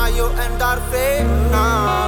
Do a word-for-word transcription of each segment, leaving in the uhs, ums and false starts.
мою эндорфина.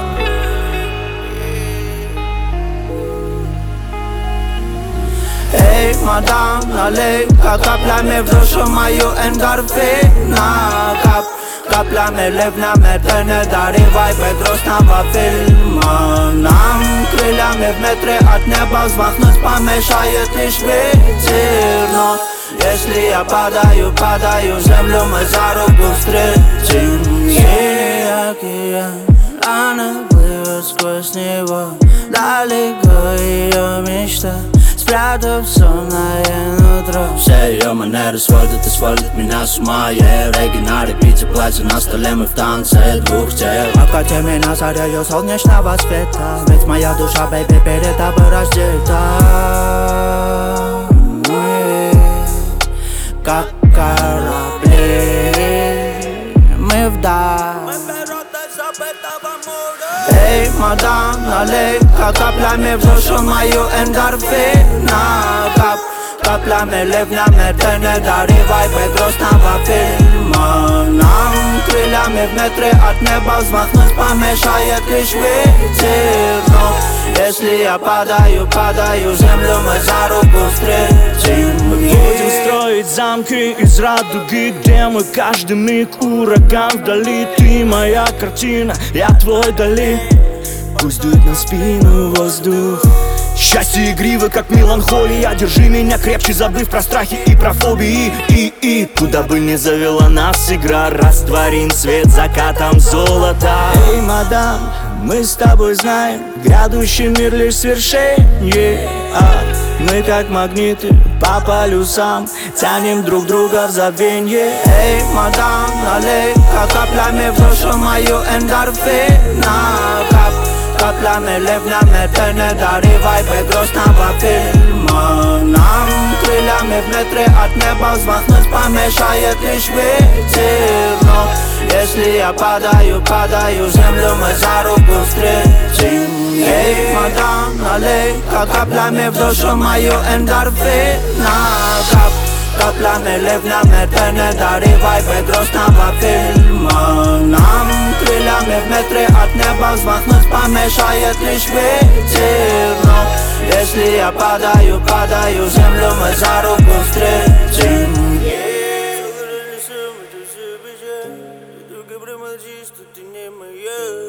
Эй, мадам, налей, как каплями в душу мою эндорфина. Кап, каплями ливнями ты не дари вайбы грустного фильма. Нам крыльями в метре от неба взмахнуть помешает лишь ветер. Но если я падаю, падаю в землю, мы за руку встретим. Синий океан, она плывет сквозь него. Далеко ее мечта, спрятав сонное нутро. Все ее манеры сводят и сводят меня с ума. Я регги на репите, платье на столе, мы в танце двух тел. Обкати меня зарею солнечного света, ведь моя душа, бэйби, перед тобой раздета. Мы как корабли, мы вдаль. Эй, мадам, налей, как каплями в душу мою эндорфина. Кап, каплями ливнями ты не дари вайбы грустного фильма. Нам крыльями в метре от неба взмахнуть помешает лишь ветер. Но если я падаю, падаю в землю, мы за руку встретим. Будем строить замки из радуги, где мы каждый миг ураган вдали. Ты моя картина, я твой Дали. Пусть дует на спину воздух. Счастье игриво, как меланхолия. Держи меня крепче, забыв про страхи и про фобии. И, и, куда бы ни завела нас игра, растворим свет закатом золота. Эй, мадам, мы с тобой знаем, грядущий мир лишь свершение. А мы как магниты по полюсам тянем друг друга в забвенье. Эй, мадам, налей, как каплями в душу мою эндорфина. Кап, каплями ливнями ты не дари вайбы грустного фильма. Нам крыльями в метре от неба взмахнуть помешает лишь ветер. Но если я падаю, падаю в землю, мы за руку встретим. Эй, мадам, налей, как каплями в душу мою эндорфина. Кап, каплями ливнями ты не дари вайбы грустного фильма. Нам крыльями в метре от неба взмахнуть помешает лишь ветер. Но если я падаю, падаю в землю, мы за руку встретим. Только промолчи, что ты не моя.